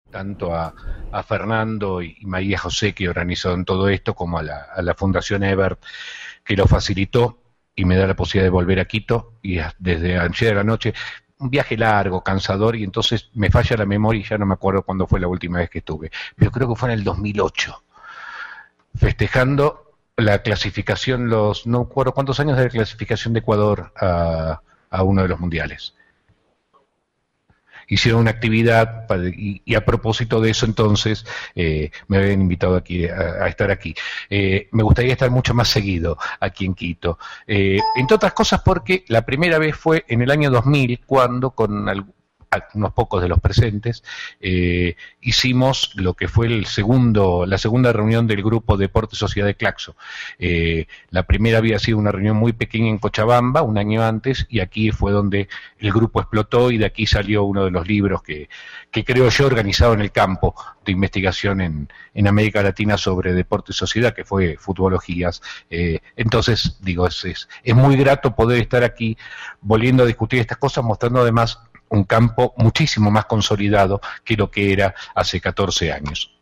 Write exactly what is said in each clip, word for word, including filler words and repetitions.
tanto a, a Fernando y, y María José, que organizaron todo esto, como a la, a la Fundación Ebert, que lo facilitó y me da la posibilidad de volver a Quito, y a, desde ayer a la noche, un viaje largo, cansador, y entonces me falla la memoria y ya no me acuerdo cuándo fue la última vez que estuve, pero creo que fue en el dos mil ocho, festejando la clasificación, los no recuerdo cuántos años de la clasificación de Ecuador a, a uno de los mundiales. Hicieron una actividad para, y, y a propósito de eso entonces eh, me habían invitado aquí a, a estar aquí. Eh, me gustaría estar mucho más seguido aquí en Quito. Eh, entre otras cosas porque la primera vez fue en el año dos mil, cuando con algún unos pocos de los presentes, eh, hicimos lo que fue el segundo, la segunda reunión del grupo Deporte Sociedad de Claxo. Eh, la primera había sido una reunión muy pequeña en Cochabamba, un año antes, y aquí fue donde el grupo explotó, y de aquí salió uno de los libros que, que creo yo organizado en el campo de investigación en, en América Latina sobre deporte y sociedad, que fue Futbologías. Eh, entonces, digo, es, es, es muy grato poder estar aquí volviendo a discutir estas cosas, mostrando además un campo muchísimo más consolidado que lo que era hace catorce años.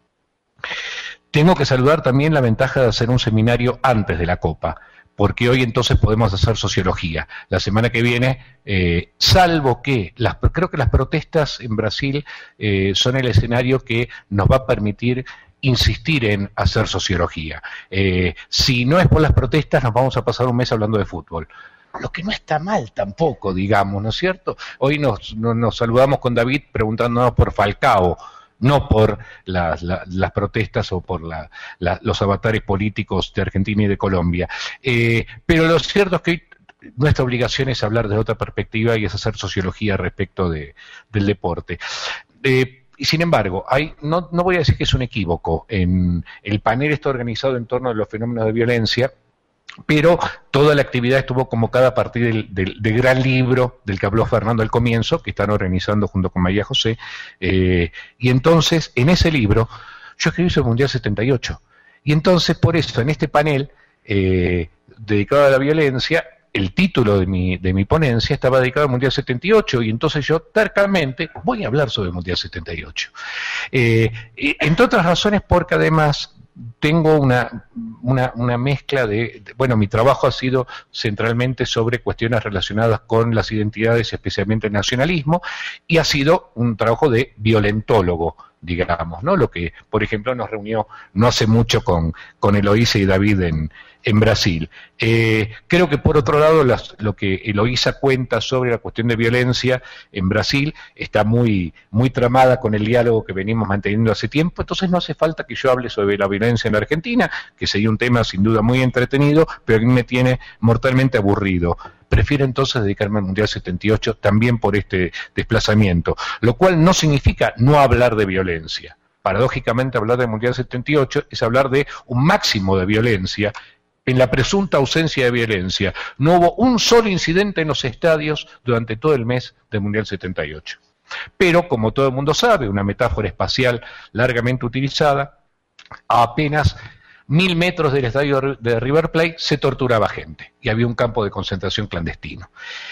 Tengo que saludar también la ventaja de hacer un seminario antes de la Copa, porque hoy entonces podemos hacer sociología. La semana que viene, eh, salvo que, las, creo que las protestas en Brasil eh, son el escenario que nos va a permitir insistir en hacer sociología. Eh, si no es por las protestas, nos vamos a pasar un mes hablando de fútbol. Lo que no está mal tampoco, digamos, ¿no es cierto? Hoy nos, nos, nos saludamos con David preguntándonos por Falcao, no por las, las, las protestas o por la, la, los avatares políticos de Argentina y de Colombia. Eh, pero lo cierto es que nuestra obligación es hablar de otra perspectiva y es hacer sociología respecto de, del deporte. Eh, Y sin embargo, hay, no, no voy a decir que es un equívoco. En, el panel está organizado en torno a los fenómenos de violencia, pero toda la actividad estuvo convocada a partir del, del, del gran libro del que habló Fernando al comienzo, que están organizando junto con María José, eh, y entonces en ese libro yo escribí sobre el Mundial setenta y ocho, y entonces por eso en este panel eh, dedicado a la violencia, el título de mi, de mi ponencia estaba dedicado al Mundial setenta y ocho, y entonces yo tercamente voy a hablar sobre el Mundial setenta y ocho, eh, entre otras razones porque además tengo una, una, una mezcla de, de, bueno, mi trabajo ha sido centralmente sobre cuestiones relacionadas con las identidades, especialmente el nacionalismo, y ha sido un trabajo de violentólogo, digamos, ¿no? Lo que, por ejemplo, nos reunió no hace mucho con, con Eloísa y David en, en Brasil. Eh, creo que, por otro lado, las, lo que Eloísa cuenta sobre la cuestión de violencia en Brasil está muy, muy tramada con el diálogo que venimos manteniendo hace tiempo, entonces no hace falta que yo hable sobre la violencia en la Argentina, que sería un tema sin duda muy entretenido, pero a mí me tiene mortalmente aburrido. Prefiero entonces dedicarme al Mundial setenta y ocho también por este desplazamiento, lo cual no significa no hablar de violencia. Paradójicamente, hablar del Mundial setenta y ocho es hablar de un máximo de violencia en la presunta ausencia de violencia. No hubo un solo incidente en los estadios durante todo el mes del Mundial setenta y ocho. Pero, como todo el mundo sabe, una metáfora espacial largamente utilizada, a apenas mil metros del estadio de River Plate se torturaba gente y había un campo de concentración clandestino.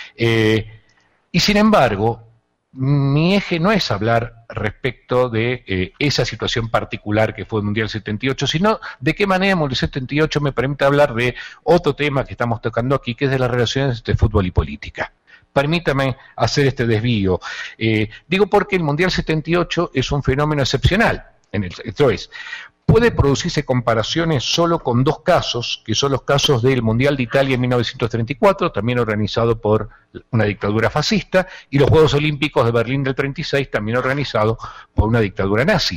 Eh, y sin embargo, mi eje no es hablar respecto de eh, esa situación particular que fue el Mundial setenta y ocho, sino de qué manera el Mundial setenta y ocho me permite hablar de otro tema que estamos tocando aquí, que es de las relaciones entre fútbol y política. Permítame hacer este desvío. Eh, digo porque el Mundial setenta y ocho es un fenómeno excepcional. En el, esto es, puede producirse comparaciones solo con dos casos, que son los casos del Mundial de Italia en mil novecientos treinta y cuatro, también organizado por una dictadura fascista, y los Juegos Olímpicos de Berlín del treinta y seis, también organizado por una dictadura nazi.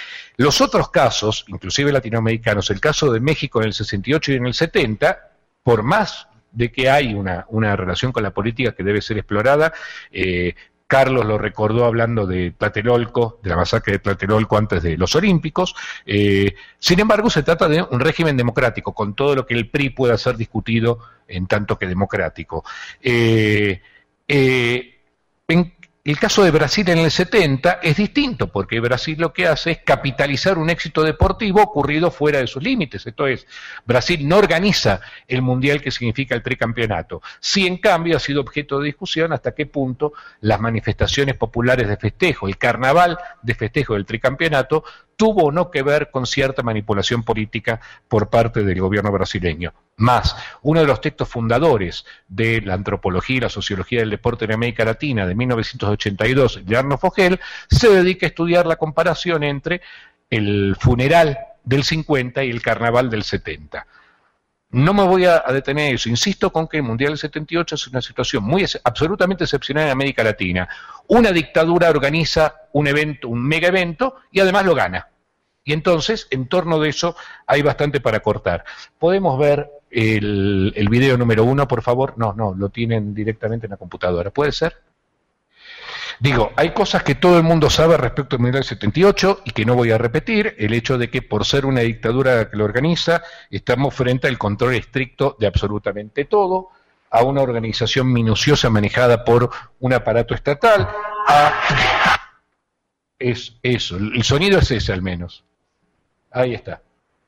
Los otros casos, inclusive latinoamericanos, el caso de México en el sesenta y ocho y en el setenta, por más de que hay una, una relación con la política que debe ser explorada, eh, Carlos lo recordó hablando de Tlatelolco, de la masacre de Tlatelolco antes de los Olímpicos. Eh, sin embargo, se trata de un régimen democrático, con todo lo que el P R I pueda ser discutido en tanto que democrático. Eh, eh, en, El caso de Brasil en el setenta es distinto, porque Brasil lo que hace es capitalizar un éxito deportivo ocurrido fuera de sus límites. Esto es, Brasil no organiza el mundial que significa el tricampeonato. Sí, en cambio, ha sido objeto de discusión hasta qué punto las manifestaciones populares de festejo, el carnaval de festejo del tricampeonato, tuvo o no que ver con cierta manipulación política por parte del gobierno brasileño. Más, uno de los textos fundadores de la antropología y la sociología del deporte en América Latina de mil novecientos ochenta y dos, de Arno Fogel, se dedica a estudiar la comparación entre el funeral del cincuenta y el carnaval del setenta. No me voy a detener en eso, insisto con que el Mundial del setenta y ocho es una situación muy absolutamente excepcional en América Latina. Una dictadura organiza un evento, un mega evento, y además lo gana. Y entonces, en torno de eso, hay bastante para cortar. ¿Podemos ver el, el video número uno, por favor? No, no, lo tienen directamente en la computadora. ¿Puede ser? Digo, hay cosas que todo el mundo sabe respecto al Mundial del setenta y ocho y que no voy a repetir. El hecho de que por ser una dictadura que lo organiza, estamos frente al control estricto de absolutamente todo, a una organización minuciosa manejada por un aparato estatal, a... Es eso, el sonido es ese al menos. Ahí está.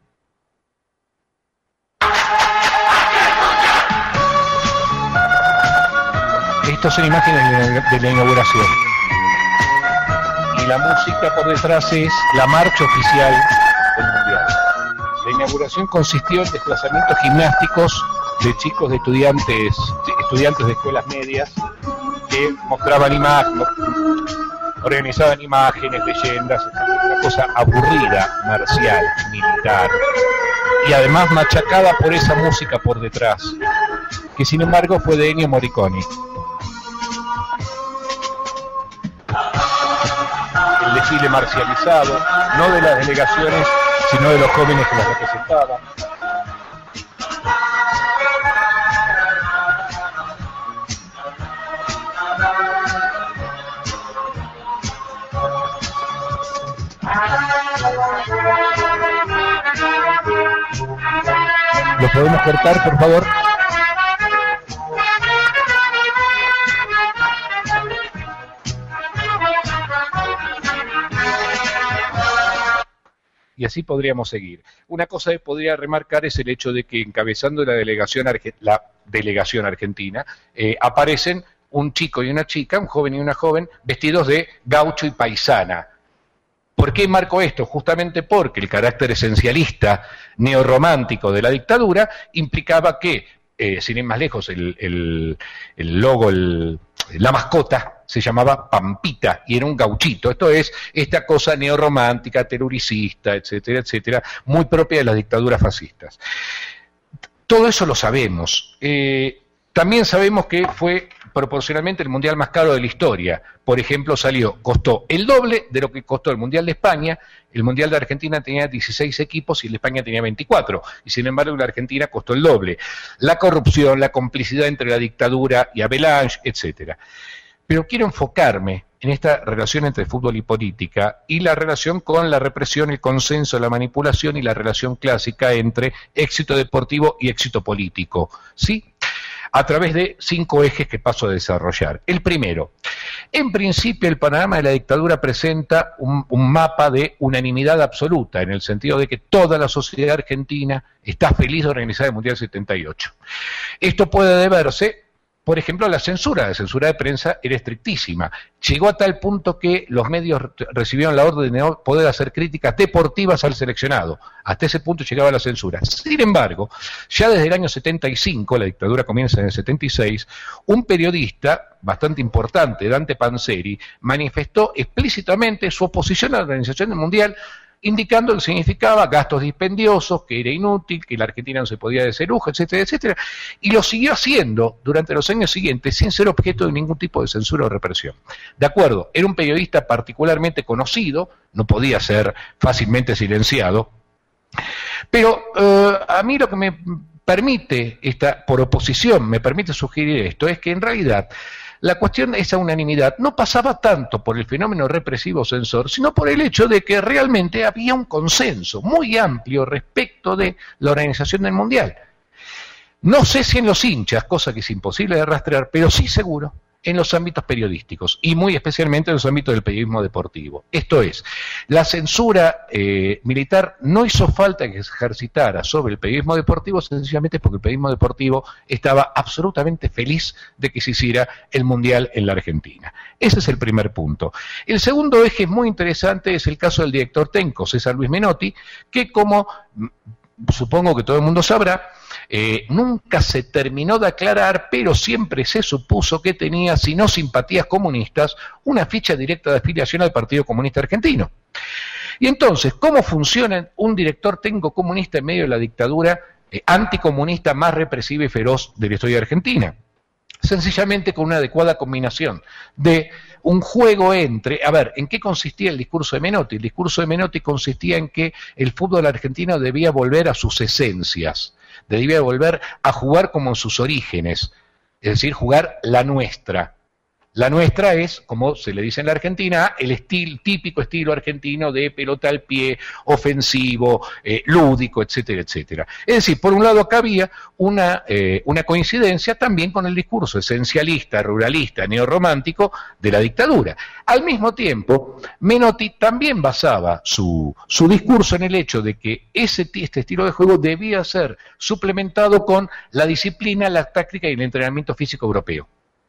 Estas son imágenes de la inauguración. Y la música por detrás es la marcha oficial del Mundial. La inauguración consistió en desplazamientos gimnásticos de chicos de estudiantes, estudiantes de escuelas medias que mostraban imágenes, organizaban imágenes, leyendas, una cosa aburrida, marcial, militar, y además machacada por esa música por detrás, que sin embargo fue de Ennio Morricone. El desfile marcializado, no de las delegaciones, sino de los jóvenes que las representaban. ¿Lo podemos cortar, por favor? Y así podríamos seguir. Una cosa que podría remarcar es el hecho de que encabezando la delegación, la delegación argentina eh, aparecen un chico y una chica, un joven y una joven, vestidos de gaucho y paisana. ¿Por qué marco esto? Justamente porque el carácter esencialista neorromántico de la dictadura implicaba que, eh, sin ir más lejos, el, el, el logo, el, la mascota, se llamaba Pampita y era un gauchito. Esto es esta cosa neorromántica, terroricista, etcétera, etcétera, muy propia de las dictaduras fascistas. Todo eso lo sabemos. Eh, También sabemos que fue proporcionalmente el mundial más caro de la historia. Por ejemplo, salió, costó el doble de lo que costó el mundial de España. El mundial de Argentina tenía dieciséis equipos y el de España tenía veinticuatro. Y sin embargo, la Argentina costó el doble. La corrupción, la complicidad entre la dictadura y Avalanche, etcétera. Pero quiero enfocarme en esta relación entre fútbol y política y la relación con la represión, el consenso, la manipulación y la relación clásica entre éxito deportivo y éxito político. ¿Sí? A través de cinco ejes que paso a desarrollar. El primero, en principio el panorama de la dictadura presenta un, un mapa de unanimidad absoluta, en el sentido de que toda la sociedad argentina está feliz de organizar el Mundial setenta y ocho. Esto puede deberse, por ejemplo, a la censura. La censura de prensa era estrictísima. Llegó a tal punto que los medios recibieron la orden de no poder hacer críticas deportivas al seleccionado. Hasta ese punto llegaba la censura. Sin embargo, ya desde el año setenta y cinco, la dictadura comienza en el setenta y seis, un periodista bastante importante, Dante Panzeri, manifestó explícitamente su oposición a la organización del Mundial, indicando que significaba gastos dispendiosos, que era inútil, que la Argentina no se podía hacer lujo, etcétera, etcétera, y lo siguió haciendo durante los años siguientes sin ser objeto de ningún tipo de censura o represión. De acuerdo, era un periodista particularmente conocido, no podía ser fácilmente silenciado, pero eh, a mí lo que me permite, esta, por oposición, me permite sugerir esto, es que en realidad la cuestión de esa unanimidad no pasaba tanto por el fenómeno represivo censor, sino por el hecho de que realmente había un consenso muy amplio respecto de la organización del Mundial. No sé si en los hinchas, cosa que es imposible de rastrear, pero sí seguro en los ámbitos periodísticos y muy especialmente en los ámbitos del periodismo deportivo. Esto es, la censura eh, militar no hizo falta que se ejercitara sobre el periodismo deportivo sencillamente porque el periodismo deportivo estaba absolutamente feliz de que se hiciera el Mundial en la Argentina. Ese es el primer punto. El segundo eje muy interesante es el caso del director técnico, César Luis Menotti, que como supongo que todo el mundo sabrá, eh, nunca se terminó de aclarar, pero siempre se supuso que tenía, si no simpatías comunistas, una ficha directa de afiliación al Partido Comunista Argentino. Y entonces, ¿cómo funciona un director técnico comunista en medio de la dictadura eh, anticomunista más represiva y feroz de la historia de Argentina? Sencillamente con una adecuada combinación de un juego entre, a ver, ¿en qué consistía el discurso de Menotti? El discurso de Menotti consistía en que el fútbol argentino debía volver a sus esencias, debía volver a jugar como en sus orígenes, es decir, jugar la nuestra. La nuestra es, como se le dice en la Argentina, el estilo, típico estilo argentino de pelota al pie, ofensivo, eh, lúdico, etcétera, etcétera. Es decir, por un lado acá había una, eh, una coincidencia también con el discurso esencialista, ruralista, neorromántico de la dictadura. Al mismo tiempo, Menotti también basaba su, su discurso en el hecho de que ese, este estilo de juego debía ser suplementado con la disciplina, la táctica y el entrenamiento físico europeo.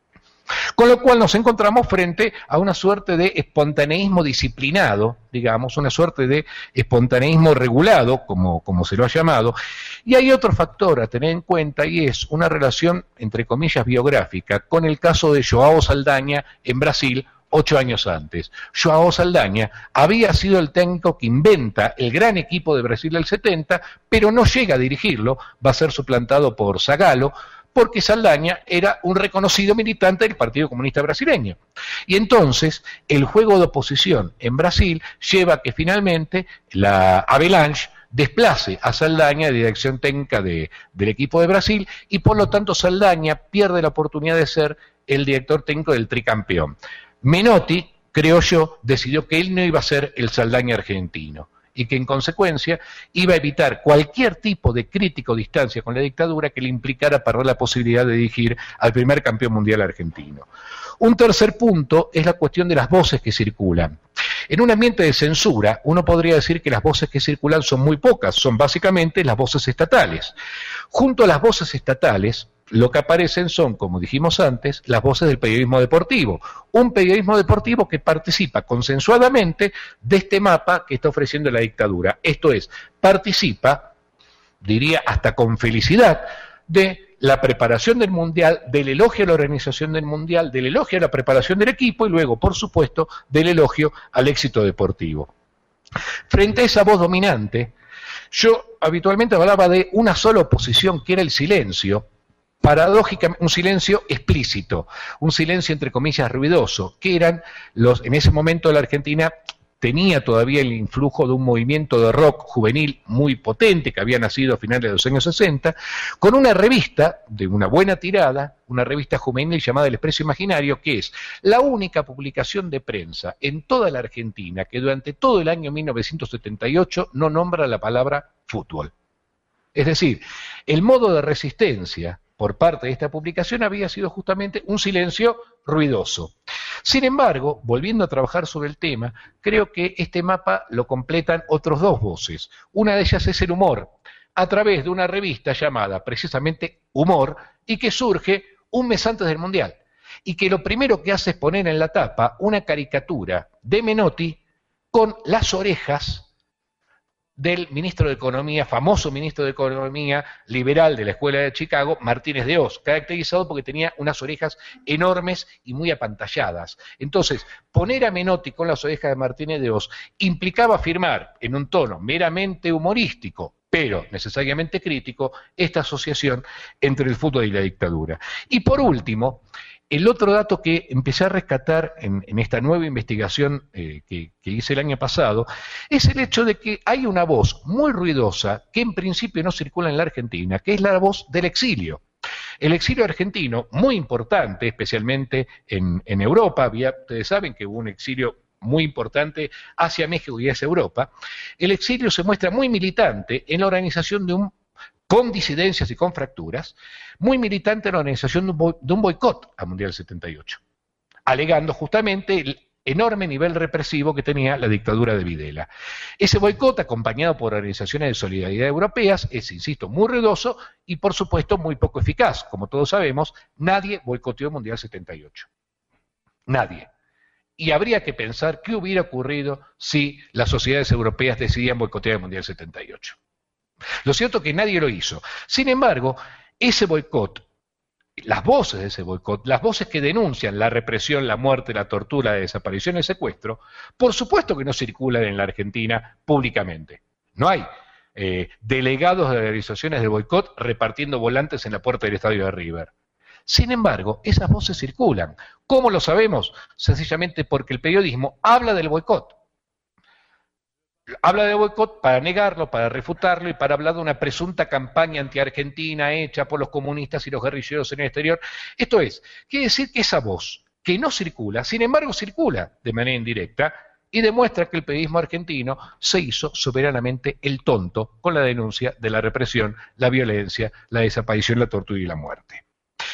Con lo cual nos encontramos frente a una suerte de espontaneísmo disciplinado, digamos, una suerte de espontaneísmo regulado, como, como se lo ha llamado, y hay otro factor a tener en cuenta y es una relación, entre comillas, biográfica con el caso de João Saldanha en Brasil, ocho años antes. João Saldanha había sido el técnico que inventa el gran equipo de Brasil del setenta, pero no llega a dirigirlo, va a ser suplantado por Zagallo, porque Saldanha era un reconocido militante del Partido Comunista Brasileño. Y entonces el juego de oposición en Brasil lleva a que finalmente la Avalanche desplace a Saldanha de dirección técnica de, del equipo de Brasil y por lo tanto Saldanha pierde la oportunidad de ser el director técnico del tricampeón. Menotti, creo yo, decidió que él no iba a ser el Saldanha argentino y que en consecuencia iba a evitar cualquier tipo de crítica o distancia con la dictadura que le implicara perder la posibilidad de dirigir al primer campeón mundial argentino. Un tercer punto es la cuestión de las voces que circulan. En un ambiente de censura, uno podría decir que las voces que circulan son muy pocas, son básicamente las voces estatales. Junto a las voces estatales, lo que aparecen son, como dijimos antes, las voces del periodismo deportivo. Un periodismo deportivo que participa consensuadamente de este mapa que está ofreciendo la dictadura. Esto es, participa, diría hasta con felicidad, de la preparación del Mundial, del elogio a la organización del Mundial, del elogio a la preparación del equipo y luego, por supuesto, del elogio al éxito deportivo. Frente a esa voz dominante, yo habitualmente hablaba de una sola oposición, que era el silencio, paradójicamente un silencio explícito, un silencio entre comillas ruidoso, que eran los, en ese momento la Argentina tenía todavía el influjo de un movimiento de rock juvenil muy potente que había nacido a finales de los años sesenta, con una revista de una buena tirada, una revista juvenil llamada El Expreso Imaginario, que es la única publicación de prensa en toda la Argentina que durante todo el año mil novecientos setenta y ocho no nombra la palabra fútbol. Es decir, el modo de resistencia por parte de esta publicación había sido justamente un silencio ruidoso. Sin embargo, volviendo a trabajar sobre el tema, creo que este mapa lo completan otros dos voces. Una de ellas es el humor, a través de una revista llamada precisamente Humor, y que surge un mes antes del Mundial, y que lo primero que hace es poner en la tapa una caricatura de Menotti con las orejas del ministro de Economía, famoso ministro de Economía liberal de la Escuela de Chicago, Martínez de Oz, caracterizado porque tenía unas orejas enormes y muy apantalladas. Entonces, poner a Menotti con las orejas de Martínez de Oz implicaba afirmar, en un tono meramente humorístico, pero necesariamente crítico, esta asociación entre el fútbol y la dictadura. Y por último, el otro dato que empecé a rescatar en, en esta nueva investigación eh, que, que hice el año pasado es el hecho de que hay una voz muy ruidosa que en principio no circula en la Argentina, que es la voz del exilio. El exilio argentino, muy importante, especialmente en, en Europa, había, ustedes saben que hubo un exilio muy importante hacia México y hacia Europa. El exilio se muestra muy militante en la organización de un con disidencias y con fracturas, muy militante en la organización de un boicot al Mundial setenta y ocho, alegando justamente el enorme nivel represivo que tenía la dictadura de Videla. Ese boicot, acompañado por organizaciones de solidaridad europeas, es, insisto, muy ruidoso y, por supuesto, muy poco eficaz. Como todos sabemos, nadie boicoteó el Mundial setenta y ocho. Nadie. Y habría que pensar qué hubiera ocurrido si las sociedades europeas decidían boicotear el Mundial setenta y ocho. Lo cierto es que nadie lo hizo. Sin embargo, ese boicot, las voces de ese boicot, las voces que denuncian la represión, la muerte, la tortura, la desaparición, el secuestro, por supuesto que no circulan en la Argentina públicamente. No hay eh, delegados de organizaciones del boicot repartiendo volantes en la puerta del estadio de River. Sin embargo, esas voces circulan. ¿Cómo lo sabemos? Sencillamente porque el periodismo habla del boicot. Habla de boicot para negarlo, para refutarlo y para hablar de una presunta campaña anti-argentina hecha por los comunistas y los guerrilleros en el exterior. Esto es, quiere decir que esa voz, que no circula, sin embargo circula de manera indirecta y demuestra que el periodismo argentino se hizo soberanamente el tonto con la denuncia de la represión, la violencia, la desaparición, la tortura y la muerte.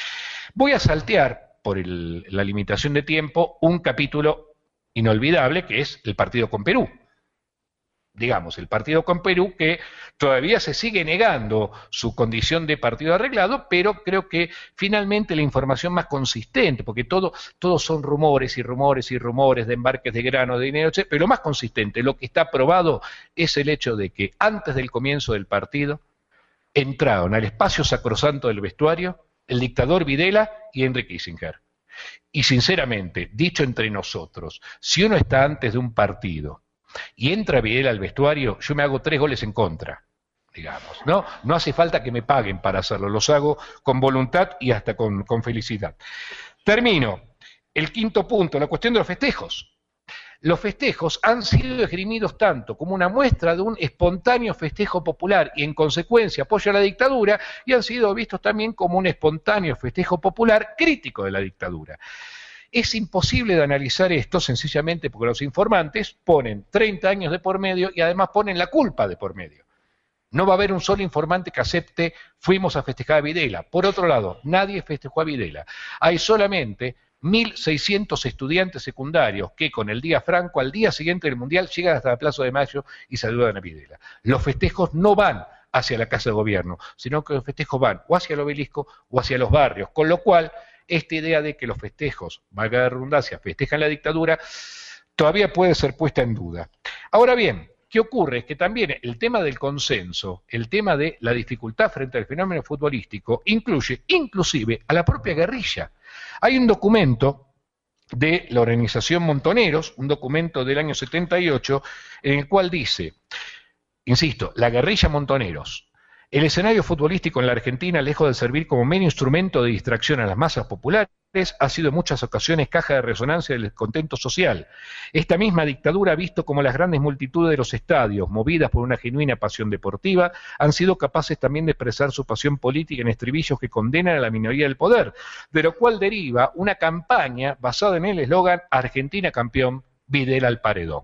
Voy a saltear, por el, la limitación de tiempo, un capítulo inolvidable que es el partido con Perú. Digamos, el partido con Perú, que todavía se sigue negando su condición de partido arreglado, pero creo que finalmente la información más consistente, porque todo, todos son rumores y rumores y rumores de embarques de grano, de dinero, pero lo más consistente, lo que está probado es el hecho de que antes del comienzo del partido entraron al espacio sacrosanto del vestuario el dictador Videla y Henry Kissinger. Y sinceramente, dicho entre nosotros, si uno está antes de un partido y entra Videla al vestuario, yo me hago tres goles en contra, digamos, ¿no? No hace falta que me paguen para hacerlo, los hago con voluntad y hasta con, con felicidad. Termino. El quinto punto, la cuestión de los festejos. Los festejos han sido esgrimidos tanto como una muestra de un espontáneo festejo popular y en consecuencia apoyo a la dictadura, y han sido vistos también como un espontáneo festejo popular crítico de la dictadura. Es imposible de analizar esto sencillamente porque los informantes ponen treinta años de por medio y además ponen la culpa de por medio. No va a haber un solo informante que acepte fuimos a festejar a Videla. Por otro lado, nadie festejó a Videla. Hay solamente mil seiscientos estudiantes secundarios que con el día franco, al día siguiente del Mundial, llegan hasta la Plaza de Mayo y saludan a Videla. Los festejos no van hacia la Casa de Gobierno, sino que los festejos van o hacia el obelisco o hacia los barrios, con lo cual esta idea de que los festejos, valga la redundancia, festejan la dictadura, todavía puede ser puesta en duda. Ahora bien, ¿qué ocurre? Es que también el tema del consenso, el tema de la dificultad frente al fenómeno futbolístico, incluye inclusive a la propia guerrilla. Hay un documento de la organización Montoneros, un documento del año setenta y ocho, en el cual dice, insisto, la guerrilla Montoneros: el escenario futbolístico en la Argentina, lejos de servir como mero instrumento de distracción a las masas populares, ha sido en muchas ocasiones caja de resonancia del descontento social. Esta misma dictadura ha visto como las grandes multitudes de los estadios, movidas por una genuina pasión deportiva, han sido capaces también de expresar su pasión política en estribillos que condenan a la minoría del poder, de lo cual deriva una campaña basada en el eslogan Argentina campeón, Videla al paredón.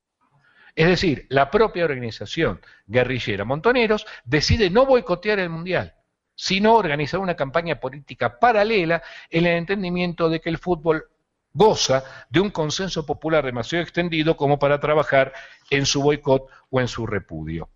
Es decir, la propia organización guerrillera Montoneros decide no boicotear el Mundial, sino organizar una campaña política paralela en el entendimiento de que el fútbol goza de un consenso popular demasiado extendido como para trabajar en su boicot o en su repudio.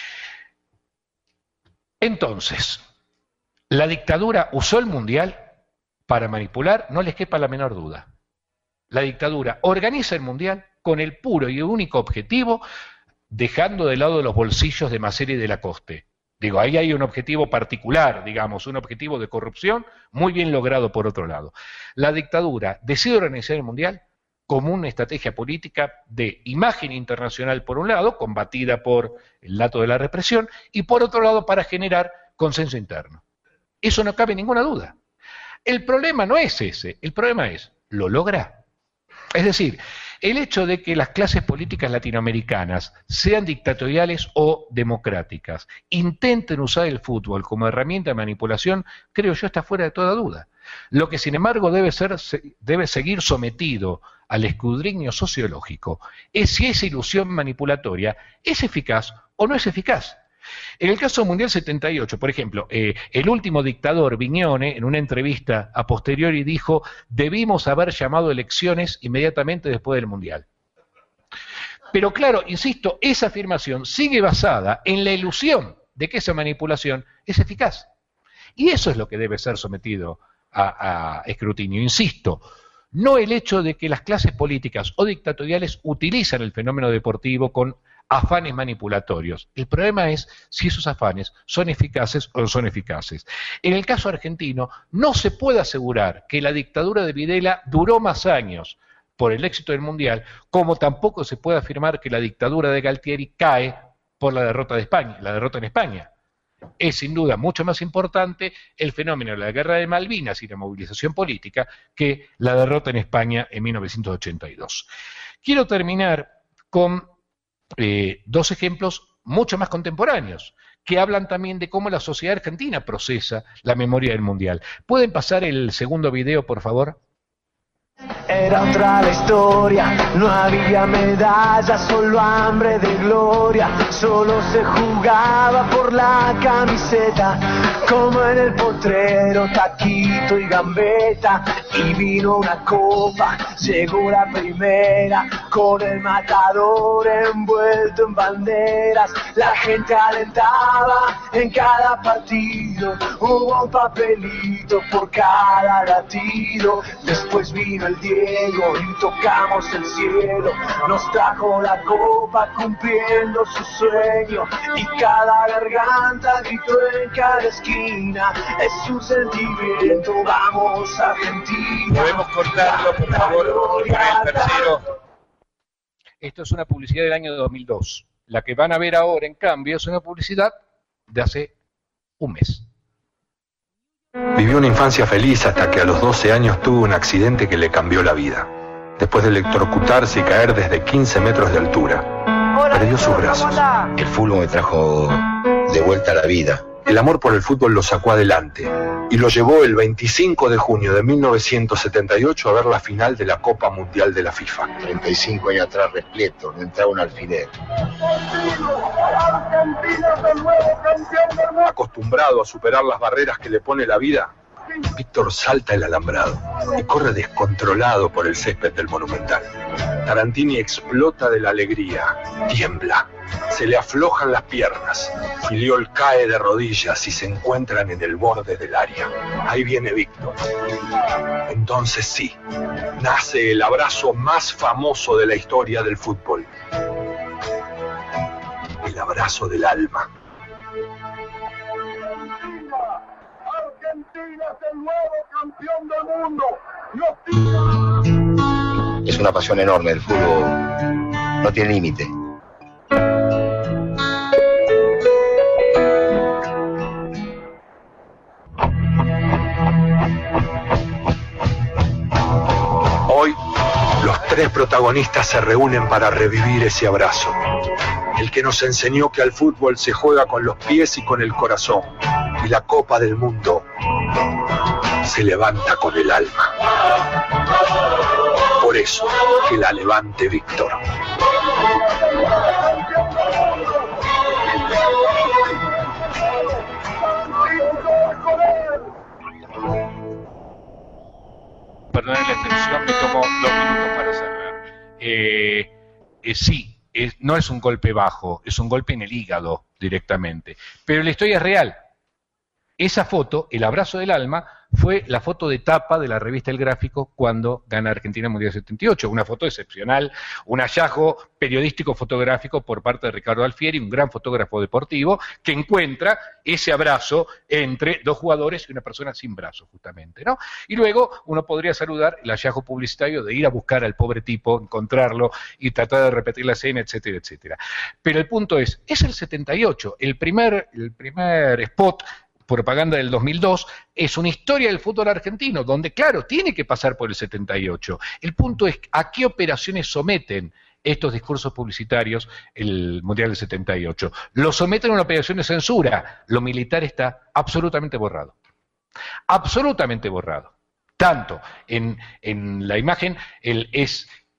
Entonces, la dictadura usó el Mundial para manipular, no les quepa la menor duda. La dictadura organiza el Mundial con el puro y único objetivo, dejando de lado los bolsillos de Maceri y de Lacoste. Digo, ahí hay un objetivo particular, digamos, un objetivo de corrupción muy bien logrado por otro lado. La dictadura decide organizar el Mundial como una estrategia política de imagen internacional por un lado, combatida por el lazo de la represión, y por otro lado para generar consenso interno. Eso no cabe ninguna duda. El problema no es ese, el problema es, ¿lo logra? Es decir, el hecho de que las clases políticas latinoamericanas, sean dictatoriales o democráticas, intenten usar el fútbol como herramienta de manipulación, creo yo está fuera de toda duda. Lo que sin embargo debe, ser, debe seguir sometido al escudriño sociológico es si esa ilusión manipulatoria es eficaz o no es eficaz. En el caso Mundial setenta y ocho, por ejemplo, eh, el último dictador, Vignone, en una entrevista a posteriori dijo: debimos haber llamado elecciones inmediatamente después del Mundial. Pero claro, insisto, esa afirmación sigue basada en la ilusión de que esa manipulación es eficaz. Y eso es lo que debe ser sometido a, a escrutinio. Insisto, no el hecho de que las clases políticas o dictatoriales utilizan el fenómeno deportivo con afanes manipulatorios. El problema es si esos afanes son eficaces o no son eficaces. En el caso argentino, no se puede asegurar que la dictadura de Videla duró más años por el éxito del Mundial, como tampoco se puede afirmar que la dictadura de Galtieri cae por la derrota de España, la derrota en España. Es sin duda mucho más importante el fenómeno de la guerra de Malvinas y la movilización política que la derrota en España en mil novecientos ochenta y dos. Quiero terminar con eh, dos ejemplos mucho más contemporáneos, que hablan también de cómo la sociedad argentina procesa la memoria del Mundial. ¿Pueden pasar el segundo video, por favor? Era otra la historia, no había medalla, solo hambre de gloria, solo se jugaba por la camiseta, como en el potrero, taquito y gambeta, y vino una copa, llegó la primera, con el matador envuelto en banderas, la gente alentaba en cada partido, hubo un papelito por cada latido, después vino el Diego y tocamos el cielo, nos trajo la copa cumpliendo su sueño y cada garganta gritó en cada esquina, es un sentimiento, vamos Argentina. Podemos cortarlo, por favor, y poner el tercero. Esto es una publicidad del año dos mil dos. La que van a ver ahora, en cambio, es una publicidad de hace un mes. Vivió una infancia feliz hasta que a los doce años tuvo un accidente que le cambió la vida. Después de electrocutarse y caer desde quince metros de altura, perdió sus brazos. El fútbol me trajo de vuelta a la vida. El amor por el fútbol lo sacó adelante y lo llevó el veinticinco de junio de mil novecientos setenta y ocho a ver la final de la Copa Mundial de la FIFA. treinta y cinco años atrás, repleto, no entraba un alfiler. Acostumbrado a superar las barreras que le pone la vida, Víctor salta el alambrado y corre descontrolado por el césped del Monumental. Tarantini explota de la alegría, tiembla, se le aflojan las piernas. Filiol cae de rodillas y se encuentran en el borde del área. Ahí viene Víctor. Entonces sí, nace el abrazo más famoso de la historia del fútbol. El abrazo del alma. Argentina es el nuevo campeón del mundo. Es una pasión enorme, el fútbol no tiene límite. Hoy, los tres protagonistas se reúnen para revivir ese abrazo. El que nos enseñó que al fútbol se juega con los pies y con el corazón. Y la Copa del Mundo se levanta con el alma. Por eso, que la levante Víctor. Perdonen la extensión, me tomo dos minutos para cerrar. Eh, eh, sí, es, no es un golpe bajo, es un golpe en el hígado directamente. Pero la historia es real. Esa foto, el abrazo del alma, fue la foto de tapa de la revista El Gráfico cuando gana Argentina Mundial setenta y ocho. Una foto excepcional, un hallazgo periodístico fotográfico por parte de Ricardo Alfieri, un gran fotógrafo deportivo, que encuentra ese abrazo entre dos jugadores y una persona sin brazo, justamente, ¿no? Y luego uno podría saludar el hallazgo publicitario de ir a buscar al pobre tipo, encontrarlo y tratar de repetir la escena, etcétera, etcétera. Pero el punto es, es el setenta y ocho, el primer, el primer spot propaganda del dos mil dos, es una historia del fútbol argentino, donde, claro, tiene que pasar por el setenta y ocho. El punto es a qué operaciones someten estos discursos publicitarios el Mundial del setenta y ocho. Lo someten a una operación de censura. Lo militar está absolutamente borrado. Absolutamente borrado. Tanto en, en la imagen, el, es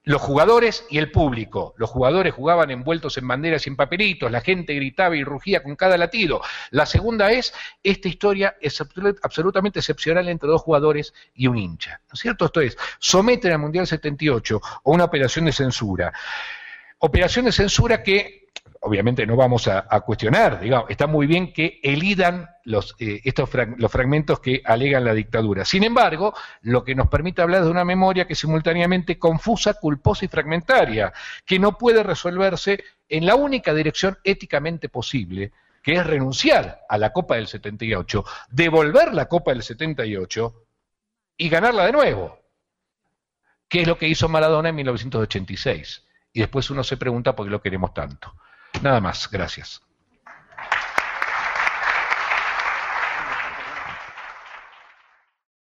los jugadores y el público. Los jugadores jugaban envueltos en banderas y en papelitos, la gente gritaba y rugía con cada latido. La segunda es, esta historia es absolutamente excepcional entre dos jugadores y un hincha, ¿no es cierto? Esto es, someten al Mundial setenta y ocho a una operación de censura. Operación de censura que obviamente no vamos a, a cuestionar, digamos, está muy bien que elidan los, eh, estos frag los fragmentos que alegan la dictadura. Sin embargo, lo que nos permite hablar de una memoria que es simultáneamente confusa, culposa y fragmentaria, que no puede resolverse en la única dirección éticamente posible, que es renunciar a la Copa del setenta y ocho, devolver la Copa del setenta y ocho y ganarla de nuevo, que es lo que hizo Maradona en mil novecientos ochenta y seis. Y después uno se pregunta por qué lo queremos tanto. Nada más, gracias.